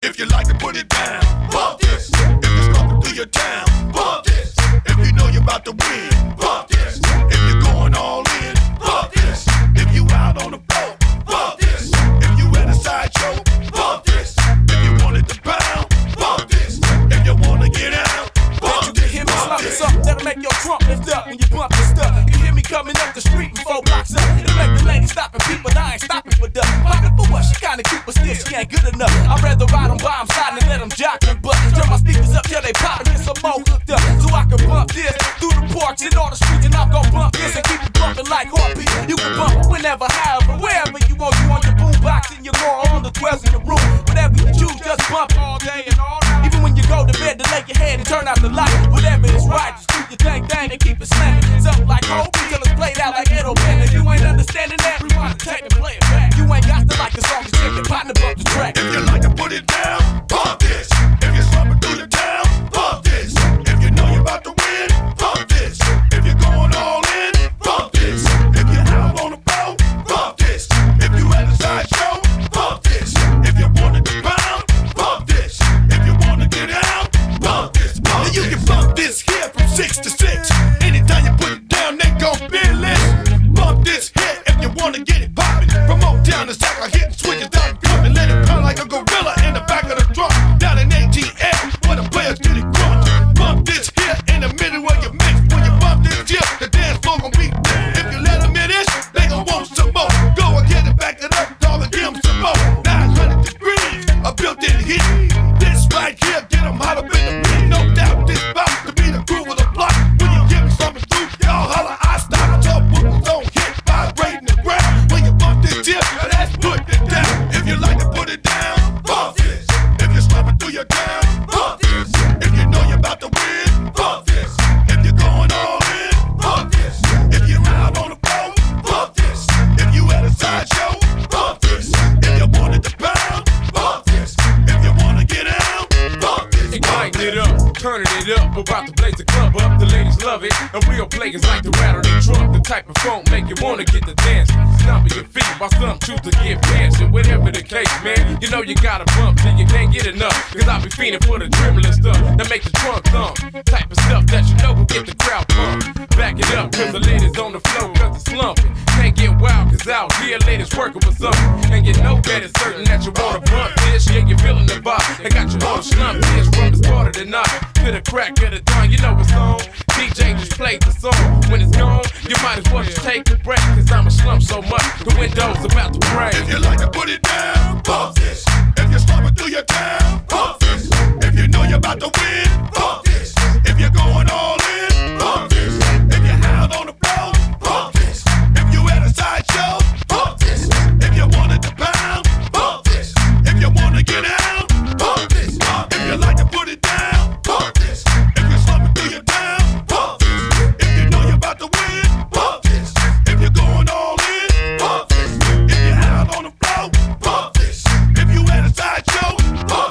If you like to put it down, bump this. If you're smoking through your town, bump this. If you know you're about to win, bump this. If you're going all in, bump this. If you out on the floor, bump this. If you at a sideshow, bump this. If you wanted to pound, bump this. If you wanna get out, bump this. You hear me slumping something that'll make your trunk lift up when you bump this stuff. You hear me coming up the street with 4 blocks up. It'll make the lady stop and peep, but I ain't stopping for duck. Popping for what? She kinda cute, but still she ain't good enough. I'd rather ride on by 'em side and let them jock and butt. Turn my speakers up till they pop and get some more hooked up, so I can bump this through the porch and all the streets, and I'm gon' bump this and keep it bumping like heartbeat. You can bump it whenever, however, wherever you want. You on your boombox in your car, on the 12s in your room, whatever you choose, just bump all day and all night. Even when you go to bed, to lay your head and turn out the light. Whatever is right, just do your thing and keep it slamming. Something like Kobe till it's played out like Edo Band. If you ain't understanding that, rewind the tape and play it back. You ain't got to like the song, just take your partner bump the track. If you like to put it down, pump this. If you're slumping through the town, pump this. If you know you're about to win, pump this. If you're going all in, pump this. If you're out on the floor, pump this. If you at a sideshow, pump this. If you wanted to pound, pump this. If you wanna get out, pump this. And you can bump this here from 6 to 6. Anytime you put it down, they gon' feel it. Bump this here if you wanna get it poppin'. From Motown to Sack, hitting switches down coming. Let it pound like a gorilla in the back of the drum. Down in ATL, where the players get it crunk. Bump this here in the middle of your mix. When you bump this here, the dance floor gon' be dead. If you let them in this, they gon' want some more. Go and get it, back it up, dog, and give them some more. 900 degrees, a built-in heat. This right here, get them hot up in the beat. No doubt this bout to be the groove of the block. When you give me something through, y'all holler, I stop. Top whoopers don't hit, vibrating the ground. When you bump this here, now that's putting it down. If you like to put it down, bump this. If you're slumping through your town, bump this. If you know you're about to win, bump this. If you're going all in, bump this. If you're out on the floor, bump this. If you at a sideshow, bump this. If you wanted to pound, bump this. If you wanna get out, bump this. Igniting it up, turning it up, about to blaze the club up. The ladies love it, and real players like to rattle their truck. The type of funk make you wanna get the dancing. Stomping your feet while some choose to get dancing. Whatever the case, man, you know you gotta bump till you can't get enough. Cause I be fiending for the dribbling stuff that make the trunk thump. Type of stuff that you know will get the crowd pumped. Back it up, cause the ladies on the floor, cause it's slumping. Can't get wild, cause out here ladies working with something. And you know that it's certain that you wanna bump this. Yeah, you're feeling the vibe. They got you on slump this from the start of the night to the crack of the dawn. You know it's on. DJ just played the song. When it's gone, you might as well just take a break. Cause I'm a slump so much, the window's about to break. If you like to put it down, bump this. If you're slumping through your town, bump this. If you know you're about to win, bump this. If you're going all in, bump this. If you're out on the floor, bump this. If you at a sideshow, bump this. If you wanted to pound, bump this. If you wanna get out, bump this. If you like to put it down, bump this. If you're slumping through your town, bump this. If you know you're about to win, bump this. If you're going all in, bump this. If you're out on the floor, bump this. If you at a sideshow, bump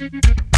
this.